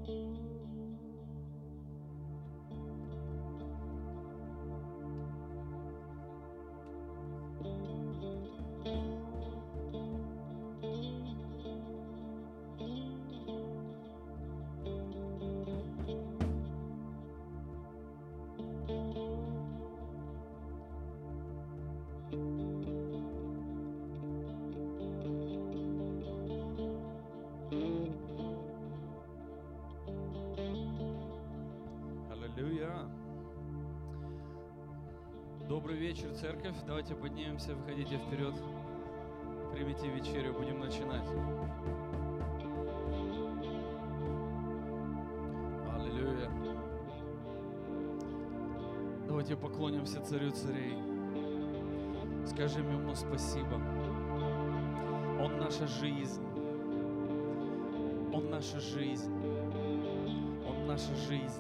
Добрый вечер, церковь. Давайте поднимемся, выходите вперед. Примите вечерю, будем начинать. Аллилуйя. Давайте поклонимся Царю царей. Скажем Ему спасибо. Он наша жизнь. Он наша жизнь. Он наша жизнь.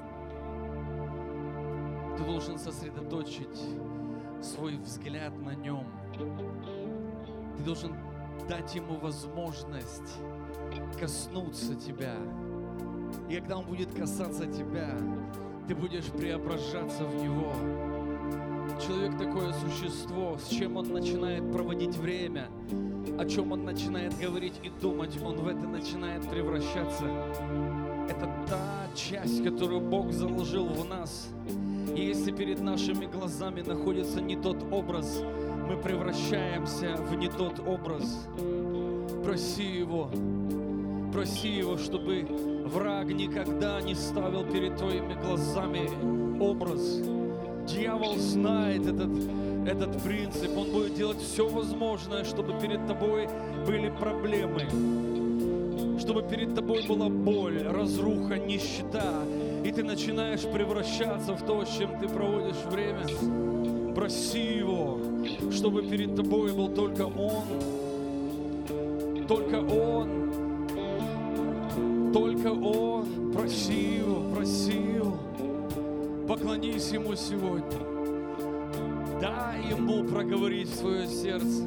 Ты должен сосредоточить свой взгляд на Нем. Ты должен дать Ему возможность коснуться тебя. И когда Он будет касаться тебя, ты будешь преображаться в Него. Человек такое существо, с чем он начинает проводить время, о чем он начинает говорить и думать, он в это начинает превращаться. Это та часть, которую Бог заложил в нас. И если перед нашими глазами находится не тот образ, мы превращаемся в не тот образ. Проси Его, чтобы враг никогда не ставил перед твоими глазами образ. Дьявол знает этот принцип. Он будет делать все возможное, чтобы перед тобой были проблемы, чтобы перед тобой была боль, разруха, нищета. И ты начинаешь превращаться в то, с чем ты проводишь время. Проси Его, чтобы перед тобой был только Он. Только Он. Только Он. Проси Его, проси Его. Поклонись Ему сегодня. Дай Ему проговорить в свое сердце.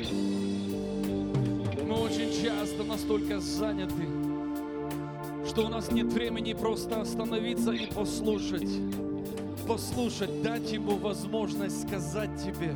Мы очень часто настолько заняты, что у нас нет времени просто остановиться и послушать, дать Ему возможность сказать тебе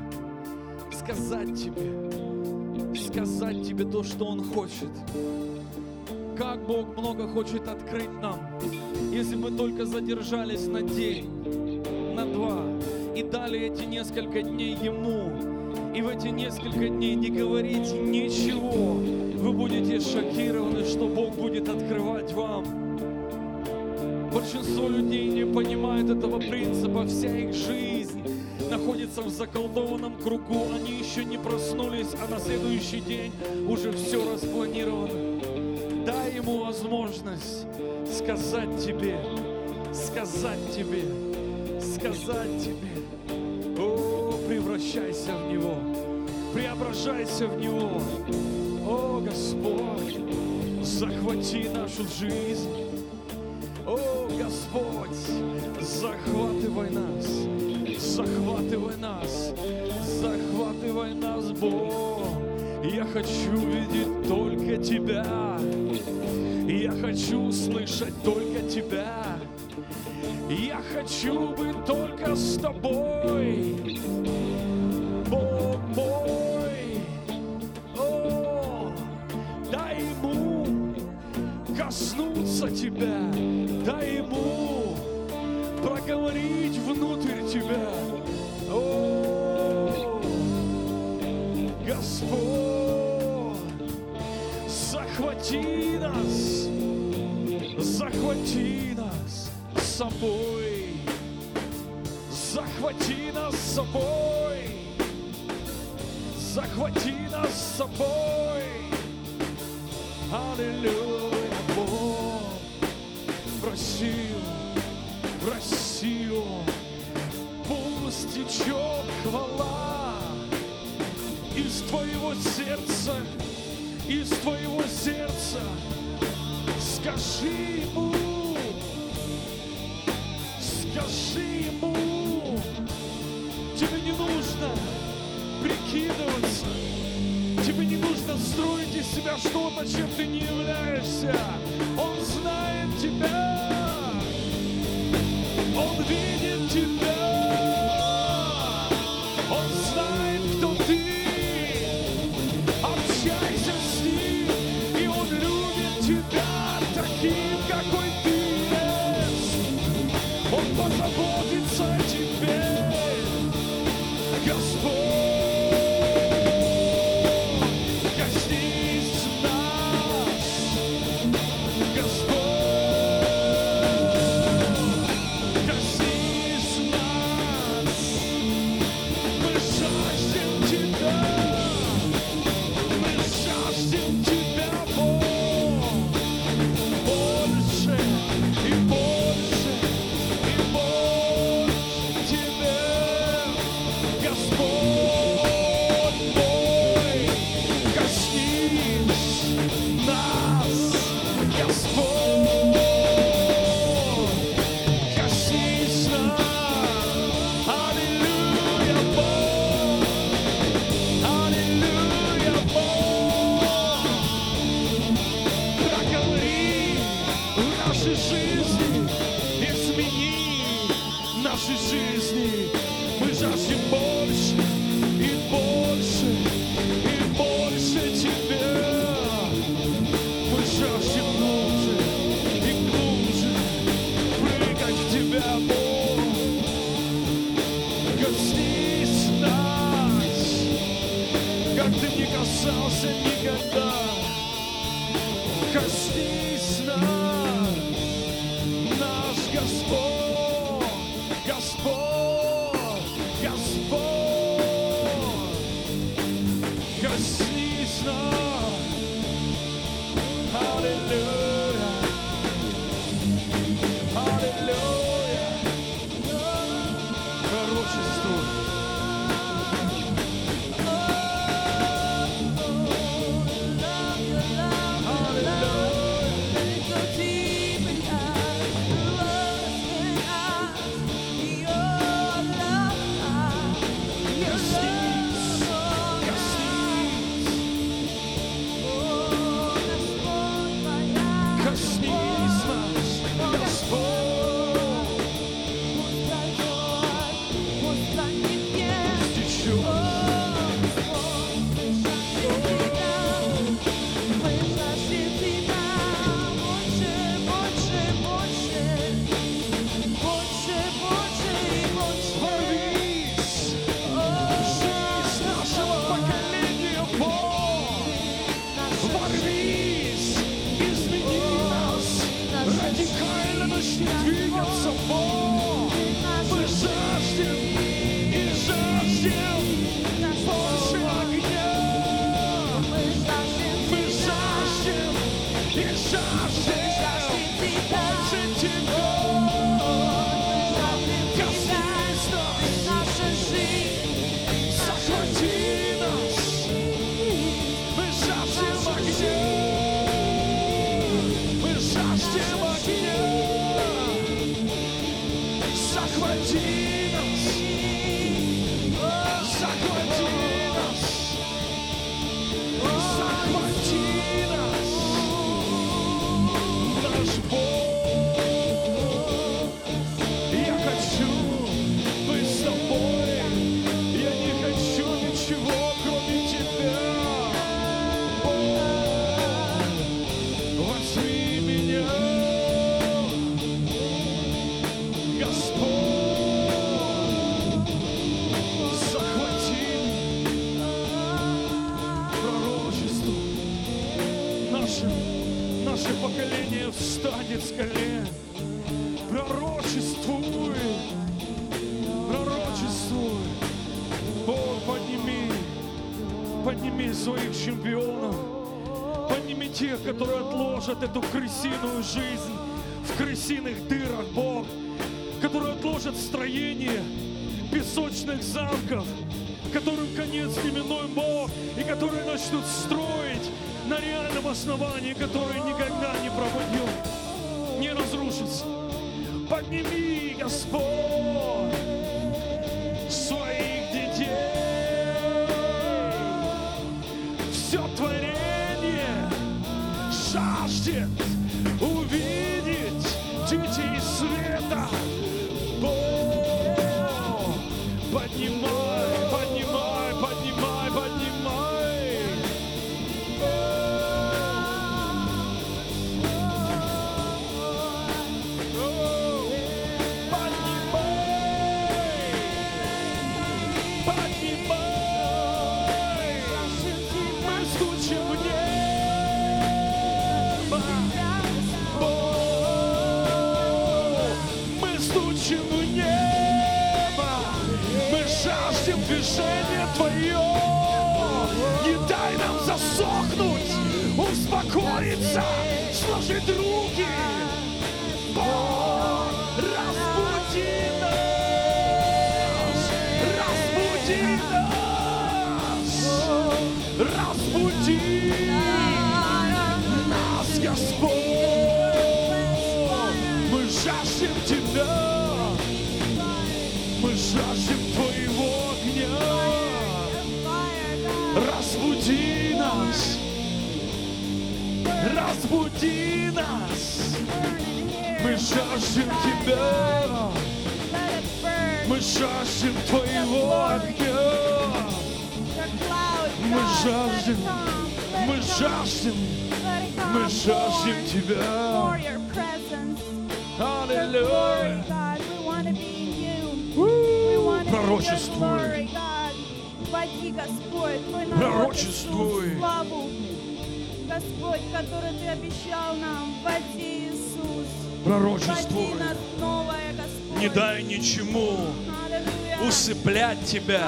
то, что Он хочет. Как Бог много хочет открыть нам, если мы только задержались на день, на два, и дали эти несколько дней Ему, и в эти несколько дней не говорите ничего, вы будете шокированы, что Бог будет открывать вам. Большинство людей не понимают этого принципа, вся их жизнь находится в заколдованном кругу, они еще не проснулись, а на следующий день уже все распланировано. Дай Ему возможность сказать тебе. О, превращайся в Него, преображайся в Него. О, Господь, захвати нашу жизнь. О, Господь, захватывай нас, Бог. Я хочу видеть только Тебя. Я хочу слышать только Тебя. Я хочу быть только с Тобой, Бог мой. О, дай Ему коснуться Тебя, дай Ему проговорить внутрь Тебя. О, Господь, захвати нас с собой, захвати нас с собой. Аллилуйя, Бог, проси Его, пусть течет хвала из твоего сердца, скажи Ему, тебе не нужно прикидываться, тебе не нужно строить из себя что-то, чем ты не являешься. Он знает тебя. таким, какой ты есть. Он позаботится о тебе, Господь. Коснись нас, Господь. Коснись нас. Мы жаждем Тебя. Мы жаждем Тебя, Бог. Больше и больше и больше Тебе, Господь мой. Коснись нас, Господь. Коснись нас. Аллилуйя, Бог. Аллилуйя, Бог. Проговори в нашей жизни, измени наши жизни. Мы жаждем больше и больше и больше Тебя. Мы жаждем глубже и глубже прыгать в Тебя, Бог. Коснись нас, как Ты не касался никогда. Коснись нас, наш Господь, Господь, Господь. Коснись нас. Аллилуйя. Аллилуйя. Пророчествуй. Коснись нас, Господь. Радикально начни двигаться, Бог. Мы жаждем и жаждем больше огня. Мы жаждем и жаждем больше Тебя. Коснись нас, захвати нас. Мы жаждем огня. Мы жаждем огня. Захвати нас. Захвати нас. Захвати нас. Наш Бог. Я хочу быть с Тобой. Я не хочу ничего, кроме Тебя. Возьми меня, Господь, захвати пророчество. Наше поколение встанет с колен. Пророчествуй, пророчествуй. Бог, подними своих чемпионов. Подними тех, которые отложат эту крысиную жизнь в крысиных дырах, Бог. Которые отложат строение песочных замков, которым конец именуем, Бог, и которые начнут строить на реальном основании, которое никогда не пропадет, не разрушится. Подними, Господь, своих детей. Все творение жаждет увидеть детей света. Бог, поднимай, поднимай, поднимай, поднимай. движение Твое. Не дай нам засохнуть, успокоиться, сложить руки. Бог, разбуди нас, разбуди нас, разбуди нас, Господь. Мы жаждем Тебя, мы жаждем Твоего огня. Разбуди нас, разбуди нас. Мы жаждем Тебя, мы жаждем Твоего огня. Мы жаждем, мы жаждем, мы жаждем Тебя. Аллилуйя. Пророчествуй. Пророчествуй. Господь, который Ты обещал нам, вводи, Иисус. Пророчествуй. Вводи нас новое, Господь. Не дай ничему усыплять Тебя.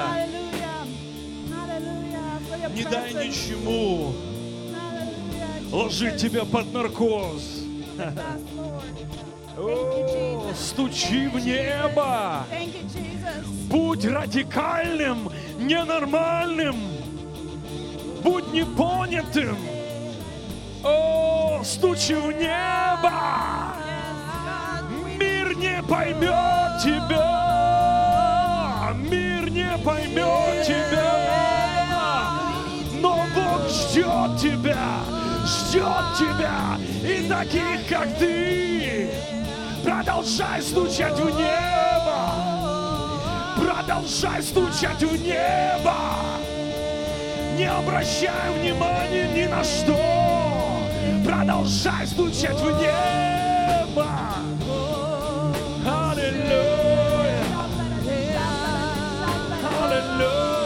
Не дай ничему ложить Тебя под наркоз. О, стучи в небо. Будь радикальным, ненормальным. Будь непонятым. О, стучи в небо. Мир не поймет Тебя. Мир не поймет Тебя. Но Бог ждет Тебя. Ждет Тебя. И таких, как Ты. Продолжай стучать в небо. Продолжай стучать в небо. Не обращай внимания ни на что. Продолжай стучать в небо. Аллилуйя. Аллилуйя.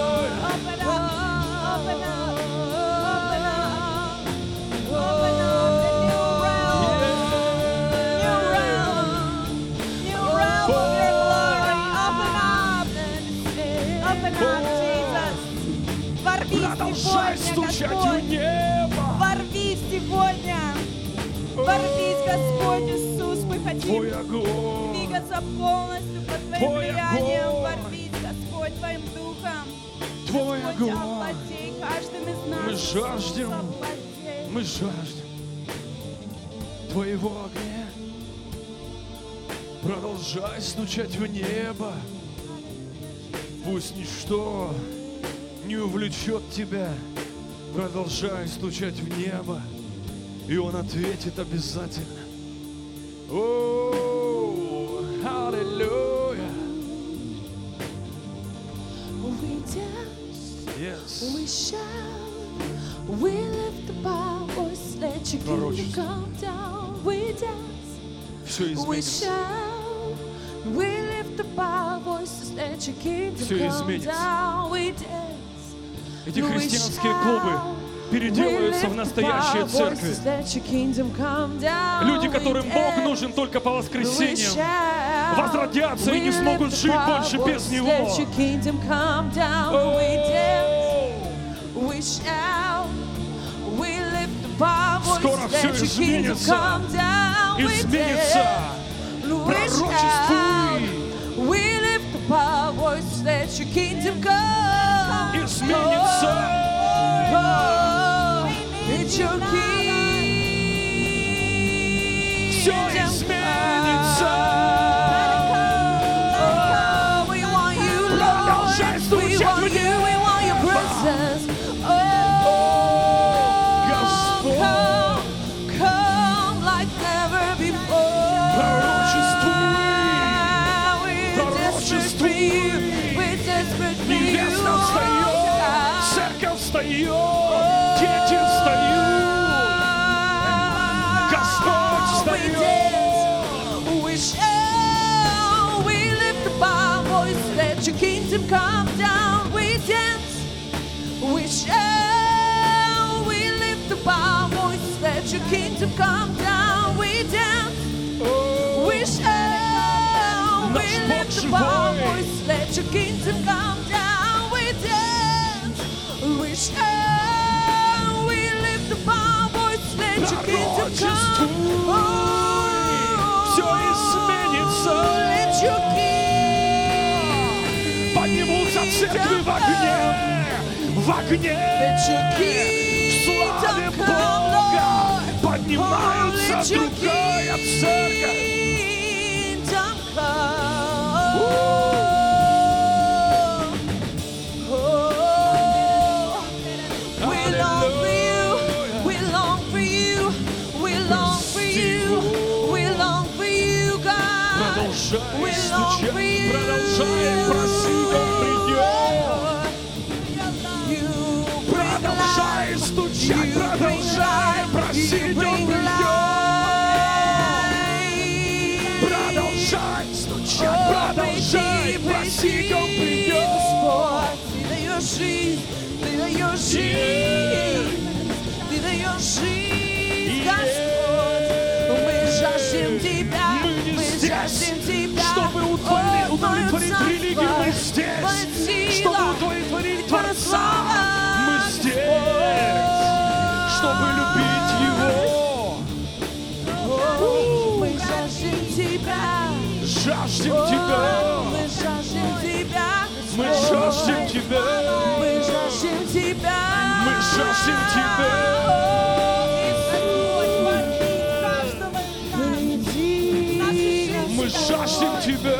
Продолжай стучать в небо. Ворвись сегодня. Ворвись, Господь Иисус. Мы хотим Твой огонь. двигаться полностью под Твоим Твой влиянием. огонь. Ворвись, Господь, Твоим Духом. Твой Господь, огонь. овладей каждым из нас. Мы жаждем. Овладей. Мы жаждем Твоего огня. Продолжай стучать в небо. Пусть ничто не увлечет Тебя. Продолжай стучать в небо, и Он ответит обязательно. О, аллилуйя. We dance, Yes. we shout, we lift up our voice, let your kingdom come down. We dance, Все we изменится. shout, we lift up our voices, let your kingdom Всё come изменится. down. We dance, Эти христианские клубы переделаются в настоящие церкви. Люди, которым Бог нужен только по воскресеньям, возродятся и не смогут жить больше без Него. Скоро все изменится. Изменится. Пророчествуй. Изменится. Все изменится. Продолжай стучать в небо. Невеста встает, церковь встает, дети встают, Господь встает. Let your kingdom come down, we dance. We shall, we lift up our voice. Let your kingdom come down, we dance. We shall, we lift up our voice. Let your kingdom come down, we shall. We lift up our voice, let your kingdom come. Все изменится. Let your kingdom Поднимутся церкви в огне, в огне, в славе Бога. Поднимается другая церковь. Продолжай стучать, продолжай просить, Он придет. Продолжай стучать, продолжай просить, Он придет. Продолжай стучать, продолжай просить, Он придет. Ты даешь жизнь, Ты даешь жизнь, Ты даешь жизнь, Господь. Мы жаждем Тебя, мы жаждем Тебя. Чтобы удовлетворить религию, мы здесь. Чтобы удовлетворить Творца, мы здесь. Чтобы любить Его. Мы жаждем Тебя. Жаждем Тебя. Мы жаждем Тебя. Мы жаждем Тебя. Мы жаждем Тебя. Мы жаждем Тебя. Мы жаждем Тебя.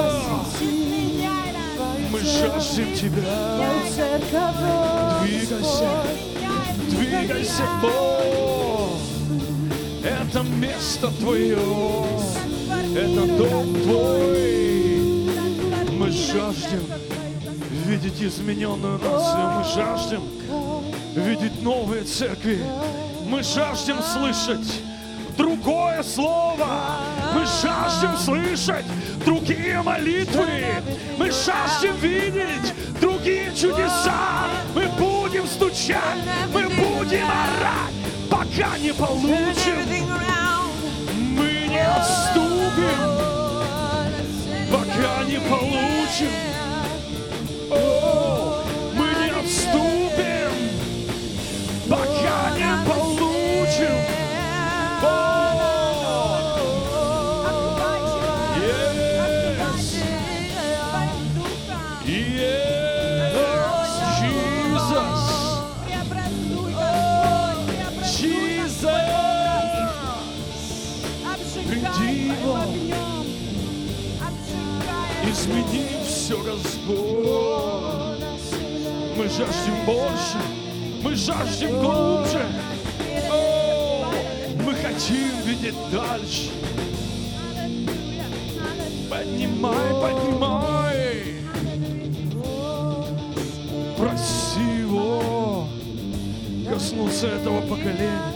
Мы жаждем Тебя. Двигайся, двигайся, Бог. Это место Твое, это дом Твой. Мы жаждем видеть измененную нацию. Мы жаждем видеть новые церкви. Мы жаждем слышать другое слово. Мы жаждем слышать другие молитвы. Мы жаждем видеть другие чудеса. Мы будем стучать, мы будем орать, пока не получим. Мы не отступим, пока не получим. О, мы не отступим, пока не получим. Измени все, Господь. Мы жаждем больше, мы жаждем глубже. О, мы хотим видеть дальше. Поднимай, поднимай. Проси Его коснуться этого поколения.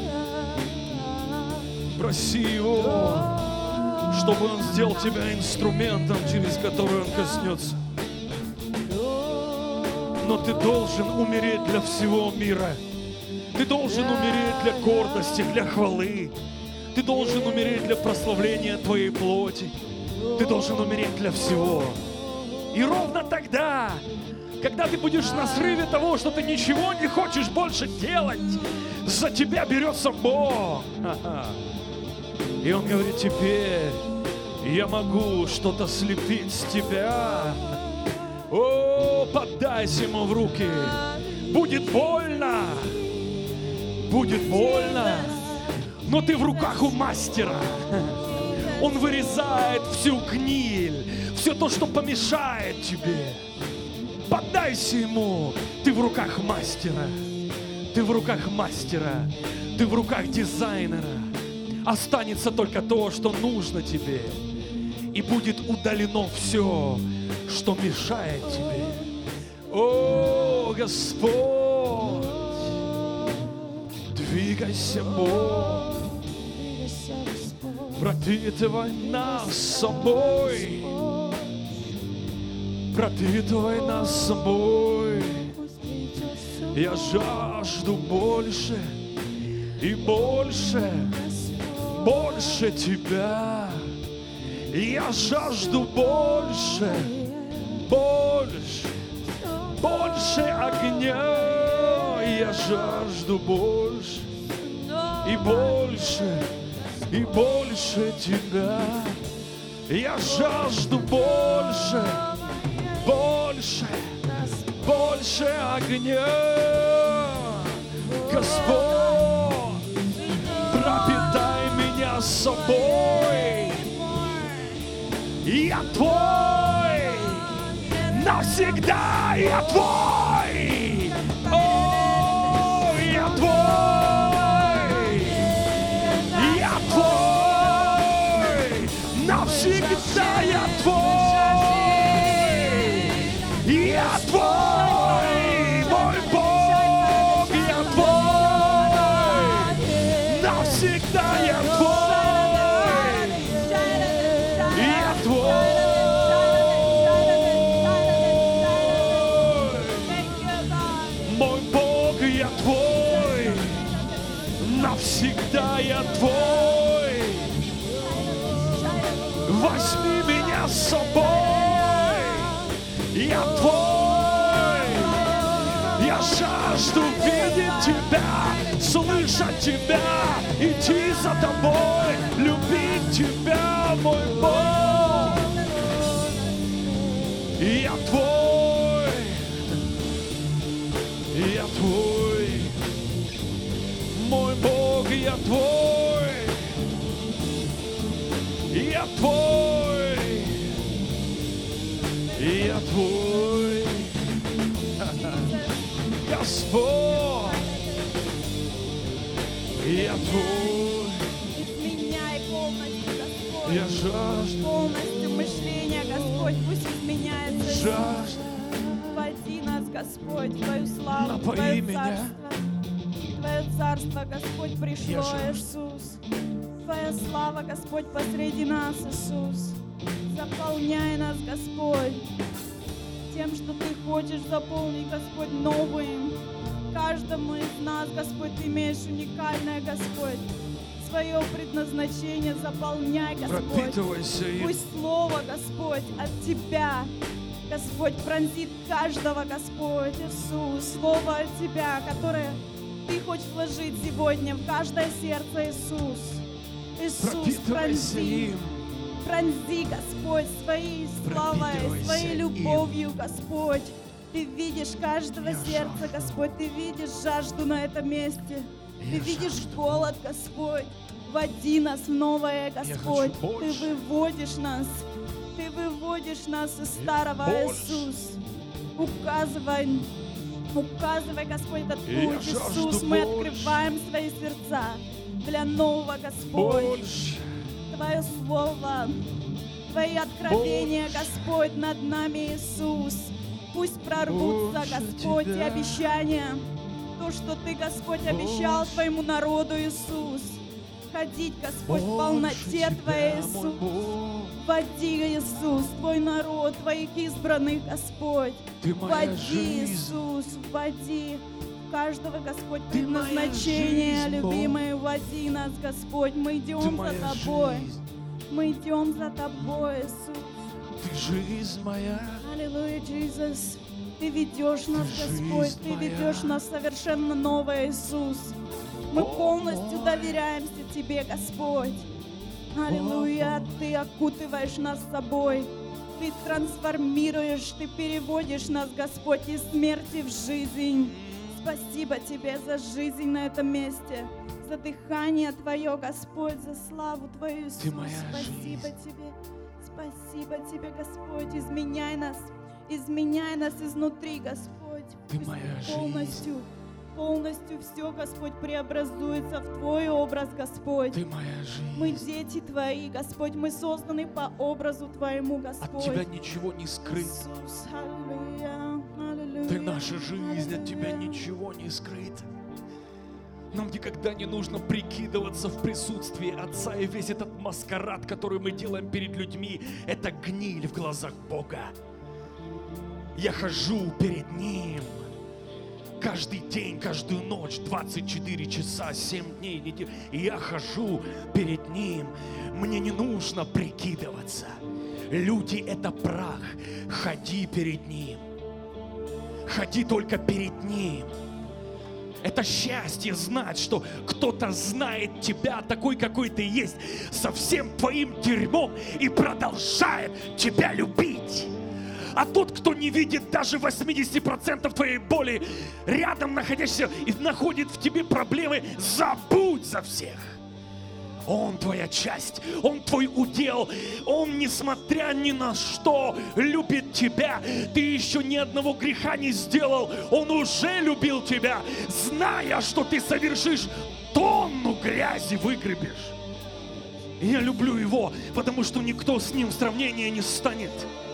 Проси Его, чтобы Он сделал тебя инструментом, через который Он коснется. Но ты должен умереть для всего мира. Ты должен умереть для гордости, для хвалы. Ты должен умереть для прославления твоей плоти. Ты должен умереть для всего. И ровно тогда, когда ты будешь на срыве того, что ты ничего не хочешь больше делать, за тебя берется Бог. И Он говорит: теперь я могу что-то слепить с тебя. О, поддайся Ему в руки. Будет больно. Будет больно. Но ты в руках у мастера. Он вырезает всю гниль, все то, что помешает тебе. Поддайся Ему. Ты в руках мастера. Ты в руках мастера. Ты в руках дизайнера. Останется только то, что нужно тебе. И будет удалено все, что мешает тебе. О, Господь, двигайся, Бог, пропитывай нас собой, пропитывай нас собой. Я жажду больше и больше, больше Тебя. Я жажду больше, больше, больше огня. я жажду больше и больше Тебя. Я жажду больше огня. Господь, пропитай меня собой. Я Твой, навсегда я Твой. О, я Твой, навсегда я Твой. Я Твой, мой Бог, я Твой, навсегда я Твой. Я Твой. Мой Бог, я Твой, навсегда я Твой. Возьми меня с собой, я Твой. Я жажду видеть Тебя, слышать Тебя, идти за Тобой, любить Тебя, мой Бог. Я Твой, я Твой, мой Бог, я Твой, я Твой, я Твой, Господь, я Твой. Изменяй полностью, Господь. Я жажду. Полностью мышление, Господь, пусть изменяется. Жажду. Води нас, Господь, в Твою славу, в Напои Твое меня. царство. Твое царство, Господь, пришло, Я жажду. Иисус. Твоя слава, Господь, посреди нас, Иисус. Заполняй нас, Господь, тем, что Ты хочешь заполнить, Господь, новым. Каждому из нас, Господь, Ты имеешь уникальное, Господь, свое предназначение. Заполняй, Господь. Пропитывайся им. Пусть Слово, Господь, от Тебя, Господь, пронзит каждого, Господь, Иисус. Слово от Тебя, которое Ты хочешь вложить сегодня в каждое сердце, Иисус. Иисус, Пропитывайся пронзи, им. пронзи, Господь, своей славой, Пропитывайся своей любовью, Господь. Ты видишь каждого Я сердца, жажду. Господь, Ты видишь жажду на этом месте. Ты Я видишь жажду. голод, Господь. Води нас в новое, Господь. хочу Ты больше. выводишь нас. Ты выводишь нас из старого, больше. Иисус. Указывай, Господь, этот Я путь, жажду Иисус. Мы больше. открываем свои сердца для нового, Господь. Больше. Твое Слово, Твои откровения, Господь, над нами, Иисус. Пусть прорвутся, Больше Господь, и Тебя. обещания. То, что Ты, Господь, обещал Больше. Твоему народу, Иисус. Ходить, Господь, в Больше полноте Твоей, Тебя, мой Иисус. Бог. Води, Иисус, Твой народ, Твоих избранных, Господь. Ты моя Води, жизнь. Иисус, води каждого, Господь, Ты моя предназначение, жизнь, Бог. любимый, води нас, Господь. Мы Ты идем за моя Тобой. жизнь. Мы идем за Тобой, Иисус. Ты жизнь моя. Аллилуйя, Иисус. Ты ведешь нас, Жизнь Господь, Ты моя. ведешь нас совершенно новое, Иисус. Мы Бог полностью мой. доверяемся Тебе, Господь. Аллилуйя, Бог мой. Ты окутываешь нас собой. Ты трансформируешь, Ты переводишь нас, Господь, из смерти в жизнь. Спасибо Тебе за жизнь на этом месте, за дыхание Твое, Господь, за славу Твою, Иисус. Ты моя Спасибо жизнь. Тебе. Спасибо Тебе, Господь. Изменяй нас изнутри, Господь. Ты Пусть моя полностью все, Господь, преобразуется в Твой образ, Господь. Ты моя Мы жизнь. дети Твои, Господь, мы созданы по образу Твоему, Господь. От Тебя ничего не скрыть. Иисус, аллилуйя, аллилуйя. Ты наша жизнь, от Тебя аллилуйя. ничего не скрыто. Нам никогда не нужно прикидываться в присутствии Отца, и весь этот маскарад, который мы делаем перед людьми, это гниль в глазах Бога. Я хожу перед Ним каждый день, каждую ночь, 24 часа, 7 дней, неделю. И я хожу перед Ним. Мне не нужно прикидываться. Люди — это прах. Ходи перед Ним. Ходи только перед Ним. Это счастье знать, что кто-то знает тебя такой, какой ты есть, со всем твоим дерьмом и продолжает тебя любить. А тот, кто не видит даже 80% твоей боли, рядом находящийся и находит в тебе проблемы, забудь за всех. Он твоя часть, Он твой удел, Он, несмотря ни на что, любит тебя. Ты еще ни одного греха не сделал, Он уже любил тебя, зная, что ты совершишь тонну грязи, выгребешь. И я люблю Его, потому что никто с Ним в сравнение не станет.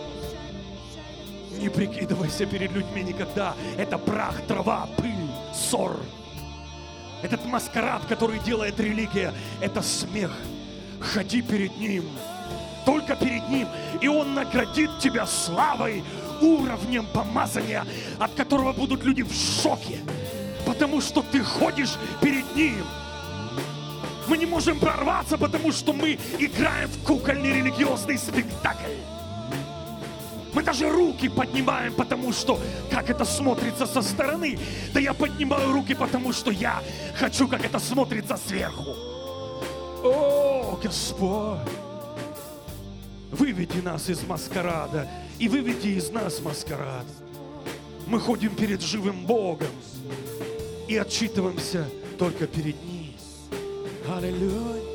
Не прикидывайся перед людьми никогда. Это прах, трава, пыль, ссор. Этот маскарад, который делает религия, это смех. Ходи перед Ним, только перед Ним, и Он наградит тебя славой, уровнем помазания, от которого будут люди в шоке, потому что ты ходишь перед Ним. Мы не можем прорваться, потому что мы играем в кукольный религиозный спектакль. Мы даже руки поднимаем, потому что, как это смотрится со стороны. Да я поднимаю руки, потому что я хочу, как это смотрится сверху. О, Господь! Выведи нас из маскарада и выведи из нас маскарад. Мы ходим перед живым Богом и отчитываемся только перед Ним. Аллилуйя!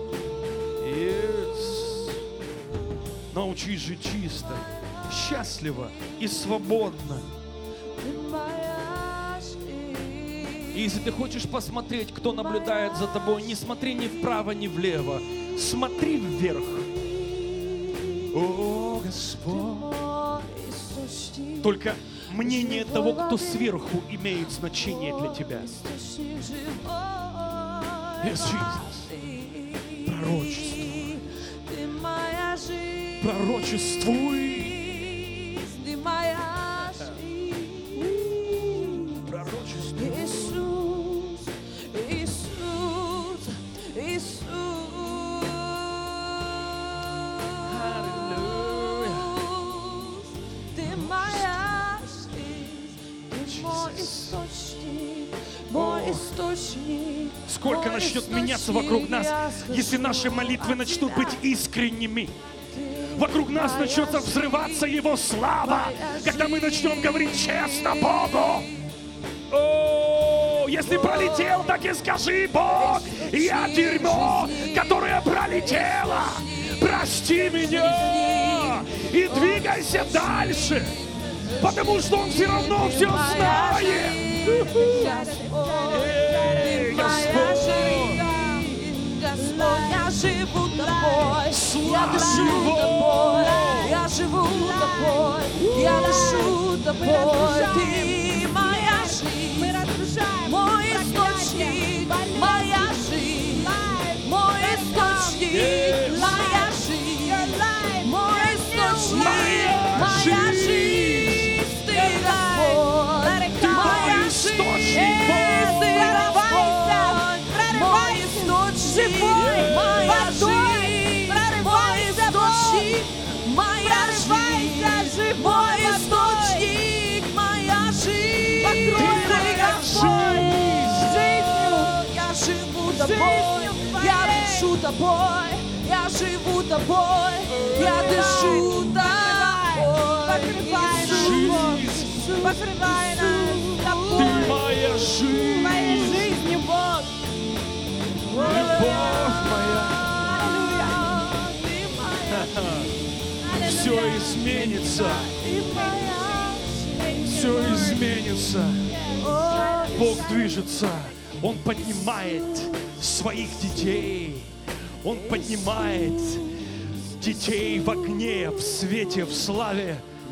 Yes. Научись жить чисто, счастливо и свободно. И если ты хочешь посмотреть, кто наблюдает за тобой, не смотри ни вправо, ни влево. Смотри вверх. О, Господь! Только мнение того, кто сверху, имеет значение для тебя. Yes, Jesus. Пророчествуй. Пророчествуй. Сколько начнет меняться вокруг нас, если наши молитвы начнут быть искренними. Вокруг нас начнется взрываться Его слава, когда мы начнем говорить честно Богу. О, если пролетел, так и скажи: Бог, я дерьмо, которое пролетело. Прости меня и двигайся дальше, потому что Он все равно все знает. Господь, я живу тобой, я дышу тобой, я живу тобой, я дышу тобой, ты моя жизнь, мой источник, моя жизнь, мой источник, моя жизнь, мой источник, моя жизнь, ты Господь, моя жизнь, ты Господь, мой источник, моя жизнь, мой источник, моя жизнь, мой источник, моя жизнь, ты Господь, я живу тобой, я дышу тобой, я живу тобой, я дышу тобой, Иисус, покрывай нас тобой, Ты моя жизнь, Моей жизнью, Бог. любовь моя. Все изменится, все изменится. Бог движется, Он поднимает своих детей. Он поднимает детей в огне, в свете, в славе.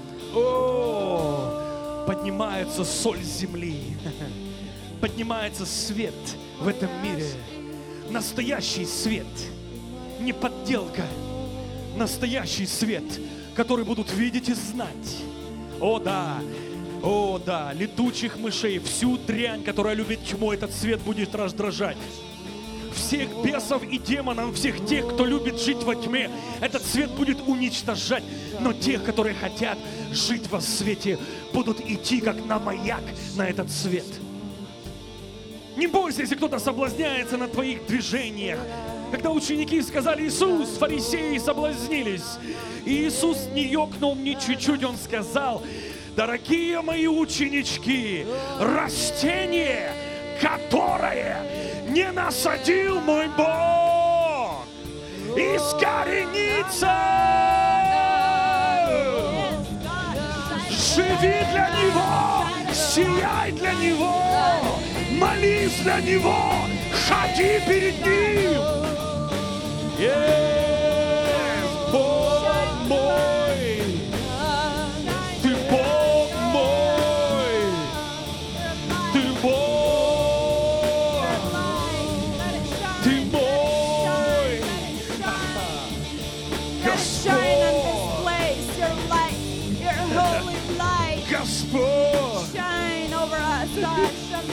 О, поднимается соль земли, поднимается свет в этом мире. Настоящий свет, не подделка. Настоящий свет, который будут видеть и знать. О да, летучих мышей, всю дрянь, которая любит тьму, этот свет будет раздражать. Всех бесов и демонов, всех тех, кто любит жить во тьме, этот свет будет уничтожать. Но тех, которые хотят жить во свете, будут идти как на маяк на этот свет. Не бойся, если кто-то соблазняется на твоих движениях. Когда ученики сказали: Иисус, фарисеи соблазнились. И Иисус не ёкнул ни чуть-чуть, Он сказал: дорогие мои ученички, растение, которое не насадил мой Бог, искоренится. Живи для Него, сияй для Него, молись для Него, ходи перед Ним. Бог мой, Ты Бог мой, Ты Бог, Ты мой, Shine on this place, your light, your holy light. Господь. Shine over us, God.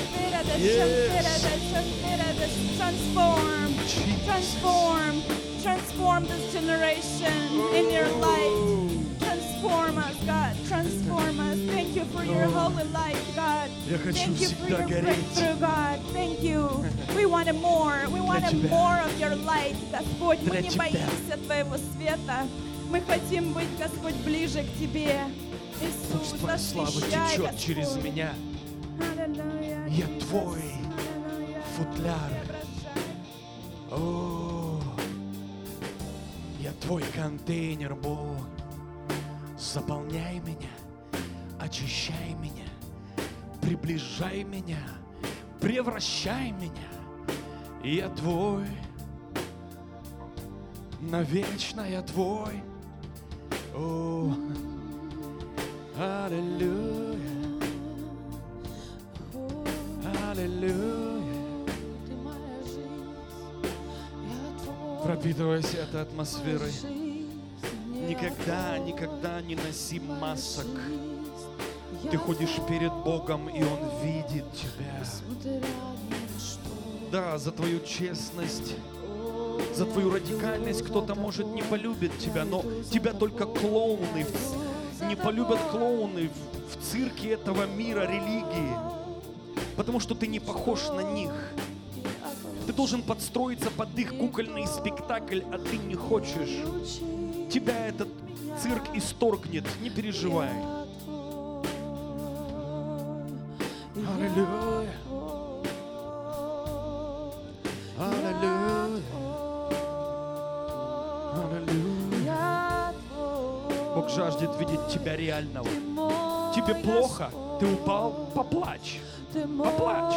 Transform this generation in your light. Transform us, God. Transform us. Thank you for your holy light, God. Я хочу Thank you for всегда your гореть. breakthrough, God. Thank you. We want more. We want Тебя. more of your light, Господь. Мы Для не Тебя. боимся Твоего света. Мы хотим быть, Господь, ближе к Тебе. Иисус, Пусть Твоя слава освящай, течет Господь. через меня. Аллилуйя. Я Твой Аллилуйя. футляр. О, я Твой контейнер, Бог. Заполняй меня, очищай меня, приближай меня, превращай меня. Я Твой, навечно я Твой. О, аллилуйя, аллилуйя. Пропитывайся этой атмосферой. Никогда, никогда не носи масок. Ты ходишь перед Богом, и Он видит тебя. Да, за твою честность, за твою радикальность кто-то, может, не полюбит тебя, но тебя только клоуны не полюбят, клоуны в цирке этого мира, религии, потому что ты не похож на них. Ты должен подстроиться под их кукольный спектакль, а ты не хочешь. Тебя этот цирк исторгнет, не переживай. Аллилуйя. Аллилуйя. Аллилуйя. Бог жаждет видеть тебя реального. Тебе плохо, ты упал, поплачь. Поплачь.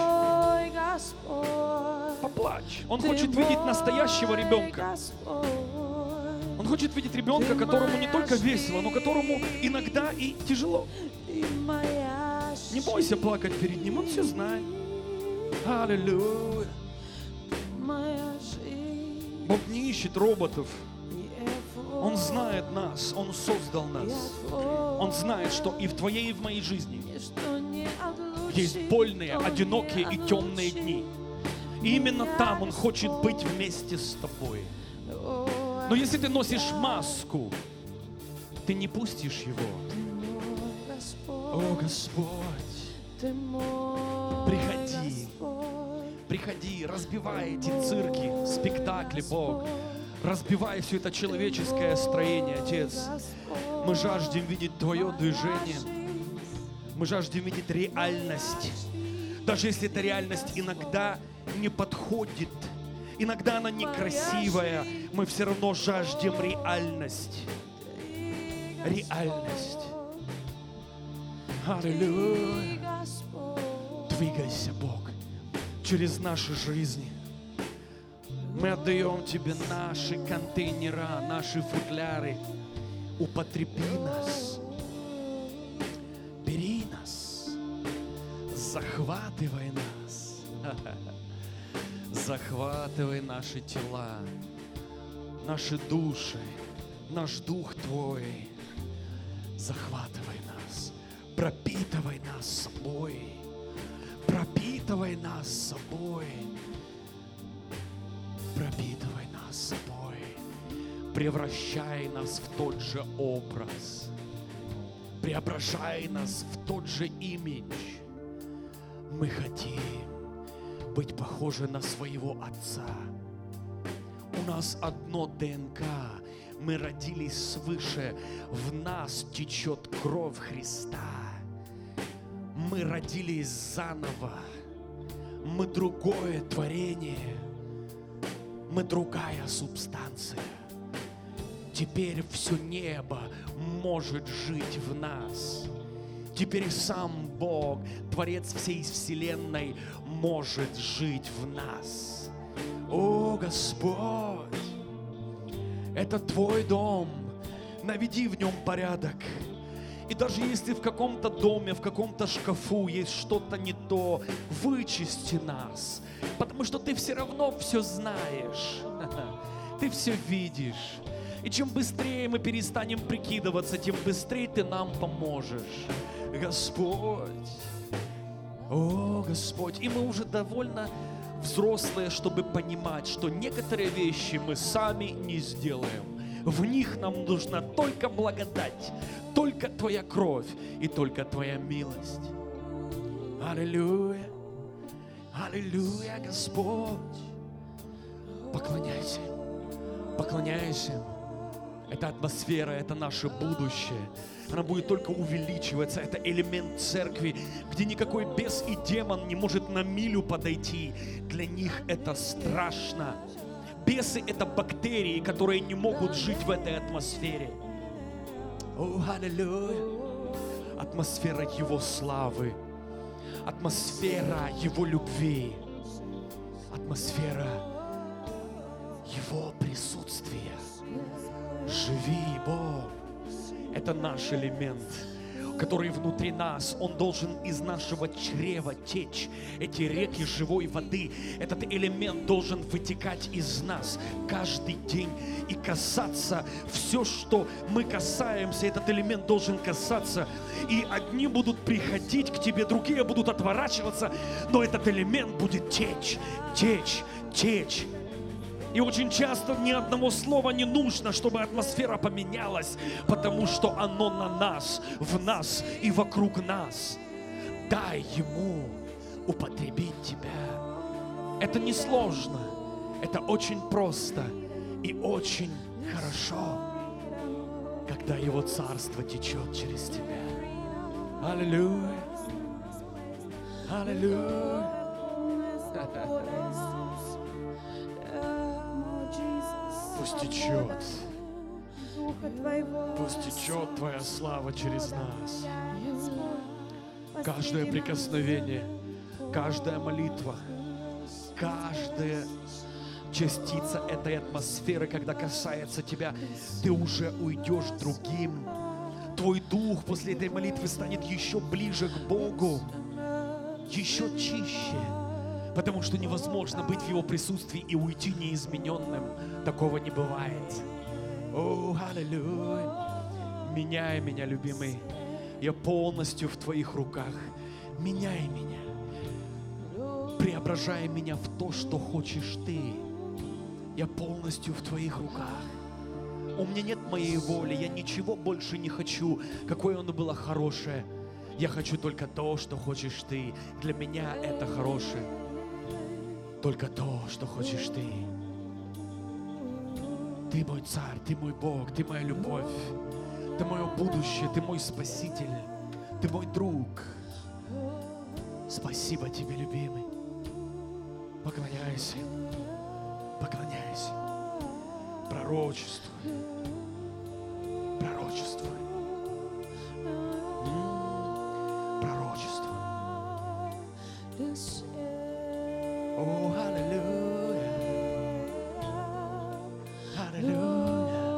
Поплачь. Он хочет видеть настоящего ребенка. Он хочет видеть ребенка, которому не только весело, но которому иногда и тяжело. Не бойся плакать перед Ним, Он все знает. Аллилуйя. Бог не ищет роботов. Он знает нас, Он создал нас. Он знает, что и в твоей, и в моей жизни есть больные, одинокие и темные дни. И именно там Он хочет быть вместе с тобой. Но если ты носишь маску, ты не пустишь Его. О, Господь, приходи, приходи, разбивай эти цирки, спектакли, Бог. Разбивай все это человеческое строение, Отец. Мы жаждем видеть Твое движение. Мы жаждем видеть реальность. Даже если эта реальность иногда не подходит, иногда она некрасивая, мы все равно жаждем реальность. Реальность. Аллилуйя. Двигайся, Бог, через наши жизни. Мы отдаем Тебе наши контейнера, наши футляры. Употреби нас. Бери нас. Захватывай нас. Захватывай наши тела, наши души, наш дух Твой. Захватывай нас. Пропитывай нас собой. Пропитывай нас собой. Пропитывай нас собой. Превращай нас в тот же образ. Преображай нас в тот же имидж. Мы хотим быть похожи на своего Отца. У нас одно ДНК. Мы родились свыше. В нас течет кровь Христа. Мы родились заново. Мы другое творение. Мы другая субстанция. Теперь все небо может жить в нас. Теперь сам Бог, Творец всей вселенной, может жить в нас. О, Господь, это Твой дом. Наведи в нем порядок. И даже если в каком-то доме, в каком-то шкафу есть что-то не то, вычисти нас. Потому что Ты все равно все знаешь. Ты все видишь. И чем быстрее мы перестанем прикидываться, тем быстрее Ты нам поможешь. Господь. О, Господь. И мы уже довольно взрослые, чтобы понимать, что некоторые вещи мы сами не сделаем. В них нам нужна только благодать, только Твоя кровь и только Твоя милость. Аллилуйя, аллилуйя, Господь. Поклоняйся, поклоняйся. Эта атмосфера, это наше будущее. Она будет только увеличиваться. Это элемент церкви, где никакой бес и демон не может на милю подойти. Для них это страшно. Бесы — это бактерии, которые не могут жить в этой атмосфере. О, аллилуйя! Атмосфера Его славы, атмосфера Его любви, атмосфера Его присутствия. Живи, Бог. Это наш элемент, который внутри нас. Он должен из нашего чрева течь. Эти реки живой воды, этот элемент должен вытекать из нас каждый день и касаться. Все, что мы касаемся, этот элемент должен касаться. И одни будут приходить к тебе, другие будут отворачиваться, но этот элемент будет течь, течь, течь. И очень часто ни одного слова не нужно, чтобы атмосфера поменялась, потому что оно на нас, в нас и вокруг нас. Дай Ему употребить тебя. Это не сложно, это очень просто и очень хорошо, когда Его Царство течет через тебя. Аллилуйя! Аллилуйя! Пусть течет. Пусть течет Твоя слава через нас. Каждое прикосновение, каждая молитва, каждая частица этой атмосферы, когда касается Тебя, Ты уже уйдешь другим. Твой дух после этой молитвы станет еще ближе к Богу, еще чище. Потому что невозможно быть в Его присутствии и уйти неизмененным. Такого не бывает. О, аллилуйя. Меняй меня, любимый. Я полностью в Твоих руках. Меняй меня. Преображай меня в то, что хочешь Ты. Я полностью в Твоих руках. У меня нет моей воли. Я ничего больше не хочу, какое оно было хорошее. Я хочу только то, что хочешь Ты. Для меня это хорошее. Только то, что хочешь Ты. Ты мой Царь, Ты мой Бог, Ты моя любовь, Ты мое будущее, Ты мой Спаситель, Ты мой друг. Спасибо Тебе, любимый. Поклоняйся, поклоняйся. Пророчествуй, пророчествуй. Пророчествуй. Oh, hallelujah. Hallelujah.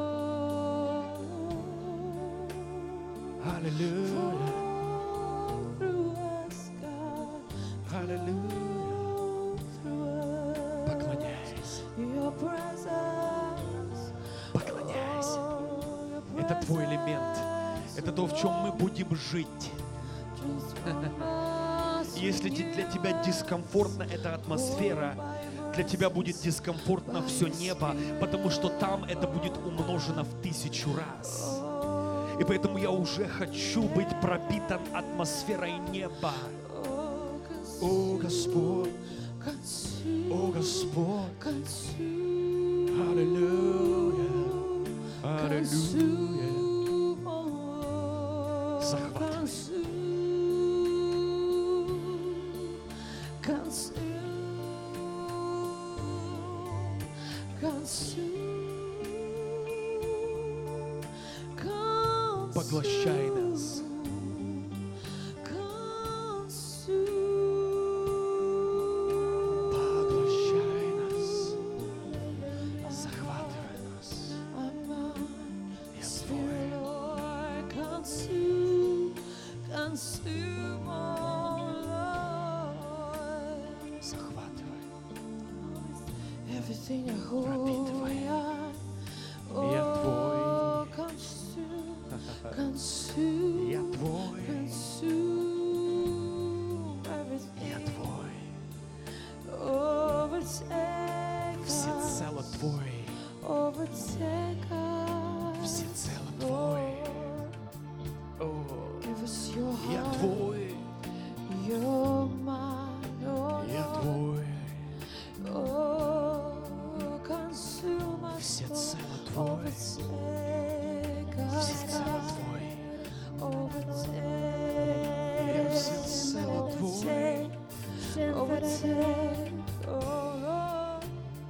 Hallelujah. Hallelujah. Поклоняйся. Поклоняйся. Это Твой элемент. Это то, в чем мы будем жить. Если для тебя дискомфортна эта атмосфера, для тебя будет дискомфортно все небо, потому что там это будет умножено в 1000 раз. И поэтому я уже хочу быть пропитан атмосферой неба. О, Господь, consume, О Господь, consume, аллилуйя, аллилуйя. consume, oh, Захватывай. consume, consume, consume, Поглощай нас. Поглощай нас. Захватывай нас. Я Твой. Захватывай. Everything I Пропитывай. hold, Я Твой. consume, consume, Я Твой. consume Я everything. Твой. Overtake Всецело us, Твой. overtake us, Всецело Твой. Lord. О, Give us your я heart, Твой. your mind, oh Я Lord. Твой. Oh, consume us, Всецело Lord. Твой. Overtake us, Всецело God. Твой. Overtake, Я всецело Твой. overtake, oh Lord.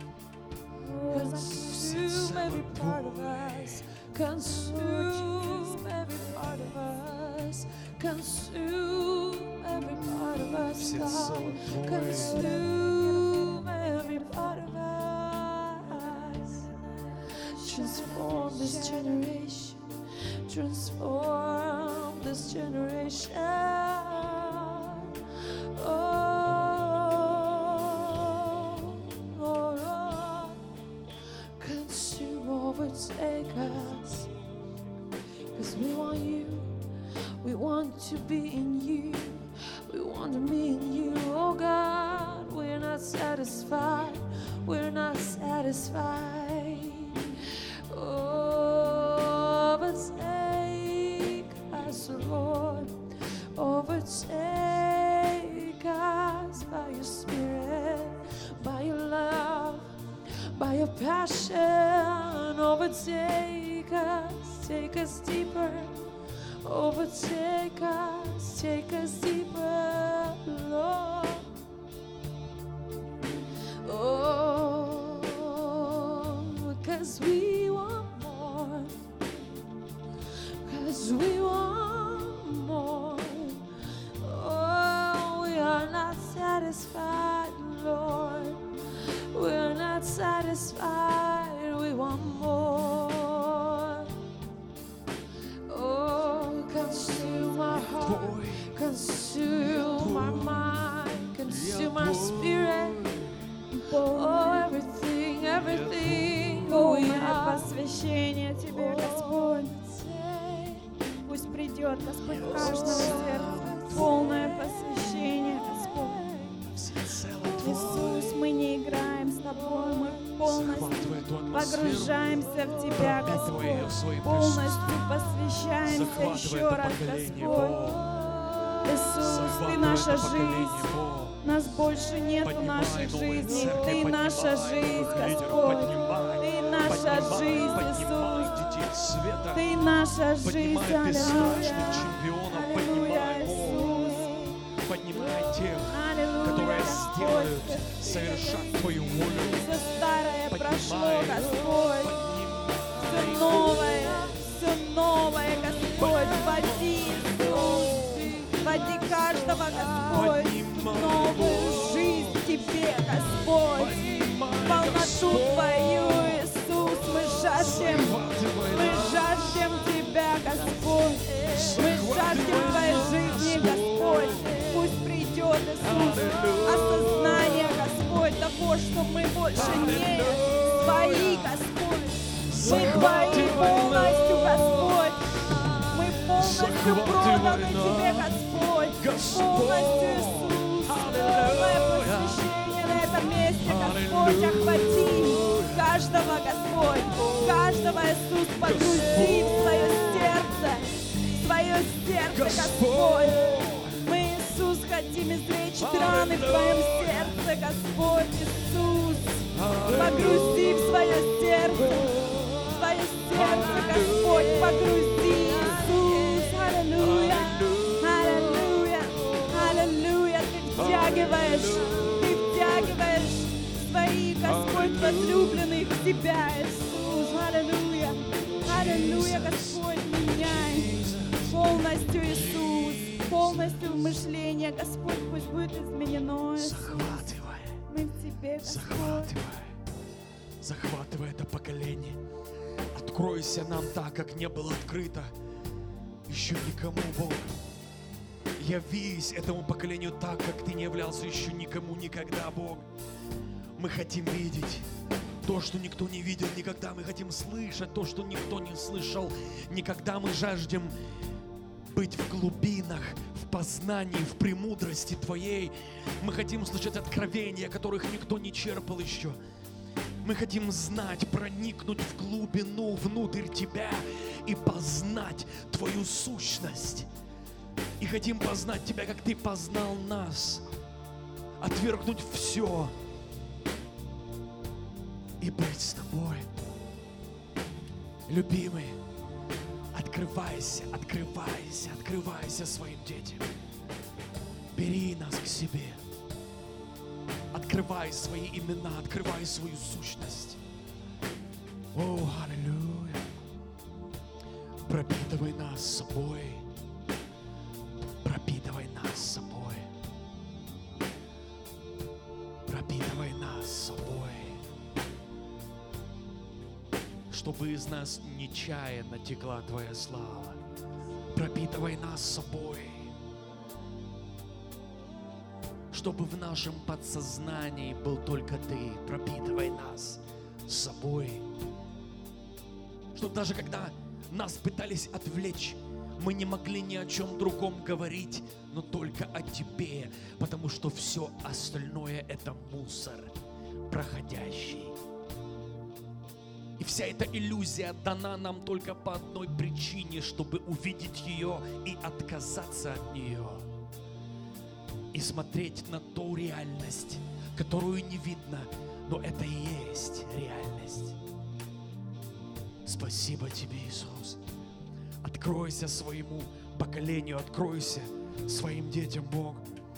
Consume every part of us. Consume every part of us. Consume every part of us, Всецело God. Твой. Consume every part of us. Transform this generation. Transform this generation. Oh, Lord. Consume, overtake us. 'Cause we want you. We want to be in you. We want to be in you, oh God. We're not satisfied. We're not satisfied. Overtake us, Lord. Overtake us by your Spirit, by your love, by your passion. Overtake us, take us deeper. Overtake us, take us deeper, Lord. Oh, 'cause we want more. 'Cause we want more. Oh, we are not satisfied, Lord. We're not satisfied. We want more. Oh, consume our heart, consume our mind, consume our spirit. Oh, everything, everything. Oh, Полное yeah. посвящение Тебе, Господь. Пусть придет, Господь, в каждого сердца. Полное посвящение, Господь. Всецело Иисус, мы не играем с Тобой, мы полностью Захватывай эту атмосферу. погружаемся в Тебя, Пропитывай ее Господь. своим Полностью посвящаемся Захватывай еще это раз, поколение, Господь. Бог. Иисус, Ты Захватывай наша это поколение, жизнь. Бог. Нас больше нету Поднимай нашей новые жизни. церкви, Ты наша поднимай жизнь, новых лидеров, Господь. поднимай, Ты наша жизнь, поднимай Иисус. детей света, Ты наша жизнь, поднимай аллилуйя. бесстрашных чемпионов, Аллилуйя, поднимай, Бог, Иисус. поднимай тех, Аллилуйя, которые Господь. сделают, совершат Твою волю. Все старое прошло, Поднимай, Господь. Все новое, Господь. Води, Иисус. Води каждого, Господь. В новую жизнь Тебе, Господь. Полноту Твою, Иисус. Мы жаждем Тебя, Господь. Мы жаждем Твоей жизни, Господь. Пусть придет, Иисус, осознание, Господь, того, что мы больше не свои, Господь. Мы Твои полностью, Господь. Мы полностью проданы Тебе, Господь. Полностью, Иисус. Полное посвящение на этом месте, Господь. Охвати каждого, Господь. Каждого, Иисус, погрузи в свое сердце, Господь. Мы, Иисус, хотим Твоим излечит раны в Твоем сердце, Господь Иисус. Погрузи в свое сердце, Господь, погрузи, Иисус. Аллилуйя, аллилуйя, аллилуйя. Ты втягиваешь своих, Господь, возлюбленных в Тебя, Иисус. Аллилуйя, аллилуйя, Господь, меняй полностью, Иисус, полностью мышление, Господь, пусть будет изменено, Иисус. Мы в Тебе, Господь. Захватывай это поколение. Откройся нам так, как не было открыто еще никому, Бог. Явись этому поколению так, как Ты не являлся еще никому никогда, Бог. Мы хотим видеть то, что никто не видел никогда. Мы хотим слышать то, что никто не слышал никогда. Мы жаждем быть в глубинах, в познании, в премудрости Твоей. Мы хотим слышать откровения, которых никто не черпал еще. Мы хотим знать, проникнуть в глубину, внутрь Тебя и познать Твою сущность. И хотим познать Тебя, как Ты познал нас. Отвергнуть все и быть с Тобой. Любимый, открывайся, открывайся, открывайся своим детям. Бери нас к себе. Открывай свои имена, открывай свою сущность. О, аллилуйя. Пропитывай нас собой. Пропитывай нас собой. Пропитывай нас собой. Чтобы из нас нечаянно текла Твоя слава. Пропитывай нас собой. Чтобы в нашем подсознании был только Ты. Пропитывай нас собой. Чтобы даже когда нас пытались отвлечь, мы не могли ни о чем другом говорить, но только о Тебе, потому что все остальное — это мусор проходящий. И вся эта иллюзия дана нам только по одной причине, чтобы увидеть ее и отказаться от нее. И смотреть на ту реальность, которую не видно, но это и есть реальность. Спасибо Тебе, Иисус. Откройся своему поколению, откройся своим детям, Бог.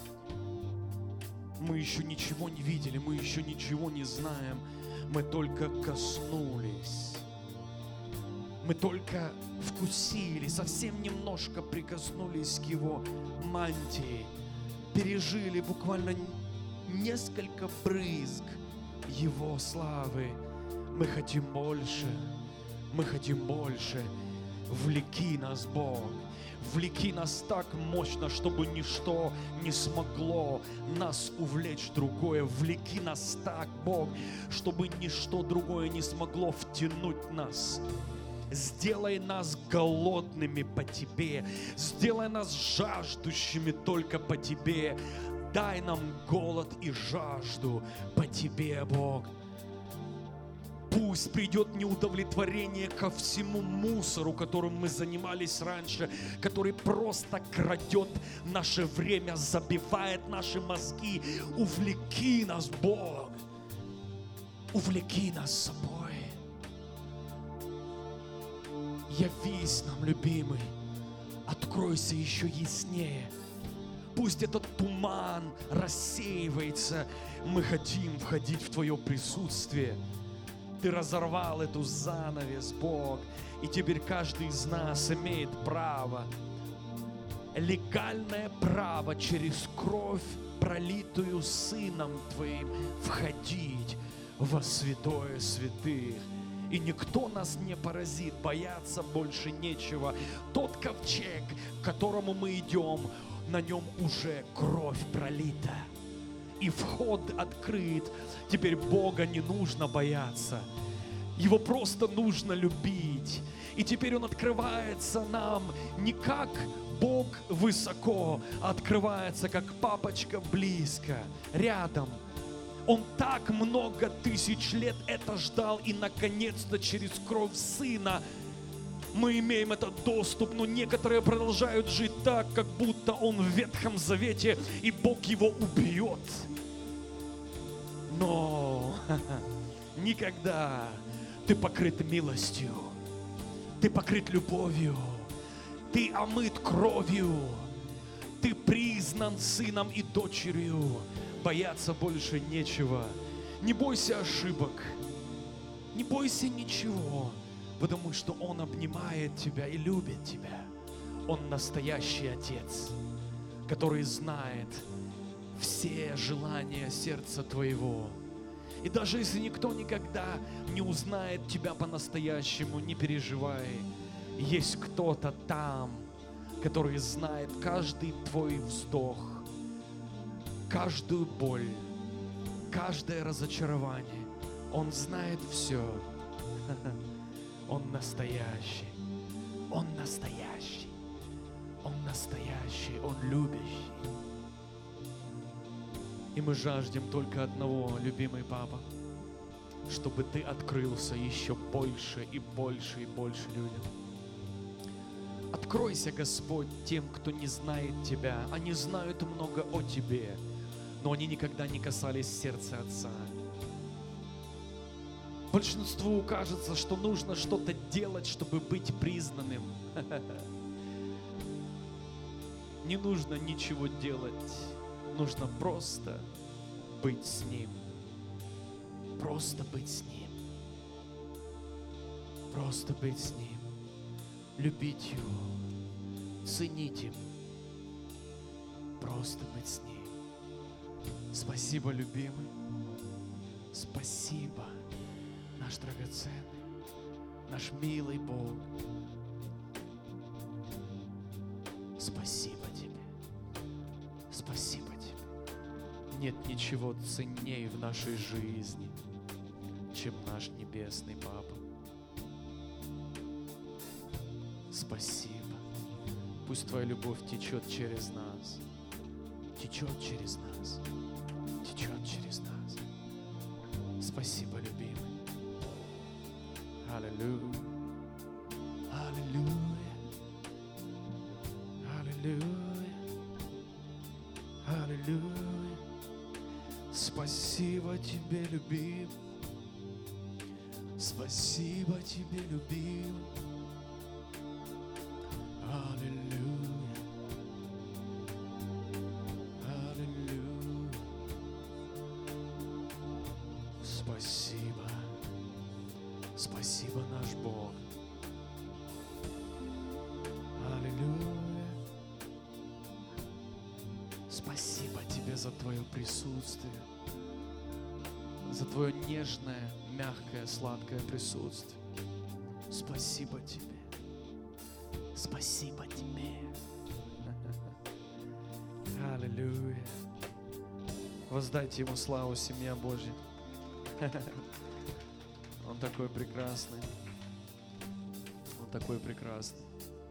Мы еще ничего не видели, мы еще ничего не знаем. Мы только коснулись. Мы только вкусили, совсем немножко прикоснулись к Его мантии. Пережили буквально несколько брызг Его славы. Мы хотим больше, мы хотим больше. Влеки нас, Бог. Влеки нас так мощно, чтобы ничто не смогло нас увлечь в другое. Влеки нас так, Бог, чтобы ничто другое не смогло втянуть нас. Сделай нас голодными по Тебе. Сделай нас жаждущими только по Тебе. Дай нам голод и жажду по Тебе, Бог. Пусть придет неудовлетворение ко всему мусору, которым мы занимались раньше, который просто крадет наше время, забивает наши мозги. Увлеки нас, Бог. Увлеки нас собой. Явись нам, любимый. Откройся еще яснее. Пусть этот туман рассеивается. Мы хотим входить в Твое присутствие. Ты разорвал эту занавес, Бог. И теперь каждый из нас имеет право, легальное право через кровь, пролитую Сыном Твоим, входить во святое святых. И никто нас не поразит, бояться больше нечего. Тот ковчег, к которому мы идем, на нем уже кровь пролита. И вход открыт. Теперь Бога не нужно бояться. Его просто нужно любить. И теперь Он открывается нам не как Бог высоко, а открывается как папочка близко, рядом. Он так много тысяч лет это ждал, и наконец-то через кровь Сына Мы имеем этот доступ, но некоторые продолжают жить так, как будто он в Ветхом Завете, и Бог его убьет. Но никогда ты покрыт милостью, ты покрыт любовью, ты омыт кровью, ты признан сыном и дочерью. Бояться больше нечего. Не бойся ошибок, не бойся ничего, потому что Он обнимает тебя и любит тебя. Он настоящий Отец, который знает все желания сердца твоего. И даже если никто никогда не узнает тебя по-настоящему, не переживай. Есть кто-то там, который знает каждый твой вздох, каждую боль, каждое разочарование. Он знает все. Он настоящий. Он настоящий. Он настоящий. Он любящий. И мы жаждем только одного, любимый Папа, чтобы Ты открылся еще больше и больше и больше людям. Откройся, Господь, тем, кто не знает Тебя. Они знают много о Тебе, но они никогда не касались сердца Отца. Большинству кажется, что нужно что-то делать, чтобы быть признанным. Не нужно ничего делать. Нужно просто быть с Ним. Просто быть с Ним. Просто быть с Ним. Любить Его. Ценить Его. Просто быть с Ним. Спасибо, любимый. Спасибо, наш драгоценный, наш милый Бог. Спасибо Тебе. Спасибо Тебе. Нет ничего ценнее в нашей жизни, чем наш Небесный Папа. Спасибо. Пусть Твоя любовь течет через нас. Течет через нас. Течет через нас. Спасибо, любимый. Аллилуйя. Аллилуйя. Аллилуйя. Аллилуйя. Спасибо Тебе, любимый. Спасибо Тебе, любимый. Аллилуйя. Аллилуйя. Спасибо. Спасибо, наш Бог. Аллилуйя. Спасибо Тебе за Твое присутствие, за Твое нежное, мягкое, сладкое присутствие. Спасибо Тебе. Спасибо Тебе. Аллилуйя. Воздайте Ему славу, семья Божья. Он такой прекрасный. Он такой прекрасный.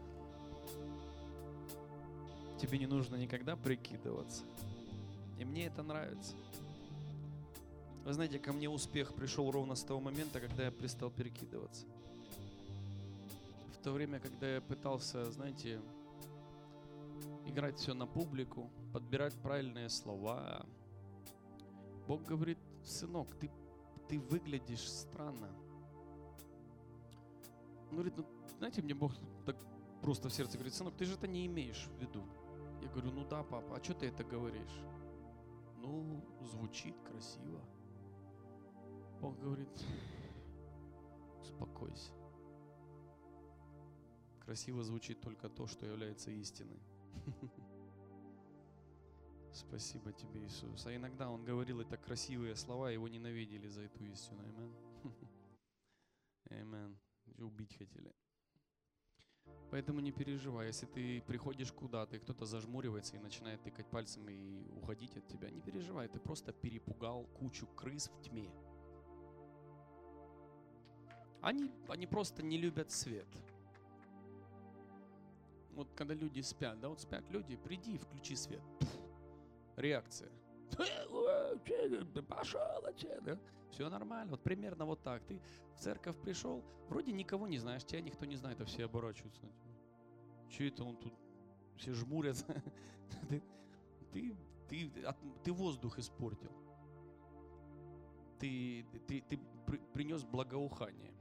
Тебе не нужно никогда прикидываться. И мне это нравится. Вы знаете, ко мне успех пришел ровно с того момента, когда я перестал перекидываться. В то время, когда я пытался, знаете, играть все на публику, подбирать правильные слова, Бог говорит: сынок, ты выглядишь странно. Он говорит: ну, знаете, мне Бог так просто в сердце говорит: сынок, ты же это не имеешь в виду. Я говорю: ну да, папа, а что ты это говоришь? Ну, звучит красиво. Бог говорит: успокойся. Красиво звучит только то, что является истиной. Спасибо Тебе, Иисус. А иногда Он говорил это красивые слова, Его ненавидели за эту истину. Амин. Амин. Убить хотели. Поэтому не переживай, если ты приходишь куда-то, и кто-то зажмуривается и начинает тыкать пальцем и уходить от тебя, не переживай, ты просто перепугал кучу крыс в тьме. Они просто не любят свет. Вот когда люди спят, да, вот спят люди, приди и включи свет. Реакция. Ты пошел отсюда. Все нормально. Вот примерно вот так. Ты в церковь пришел, вроде никого не знаешь, тебя никто не знает, а все оборачиваются на тебя. Че это он тут? Все жмурятся. Ты воздух испортил. Ты принес благоухание.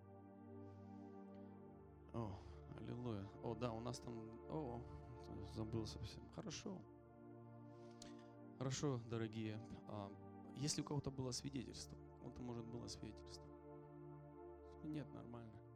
О, аллилуйя. О, да, у нас там... О, забыл совсем. Хорошо. Хорошо, дорогие. Если у кого-то было свидетельство, у кого-то, может, было свидетельство. Нет, нормально.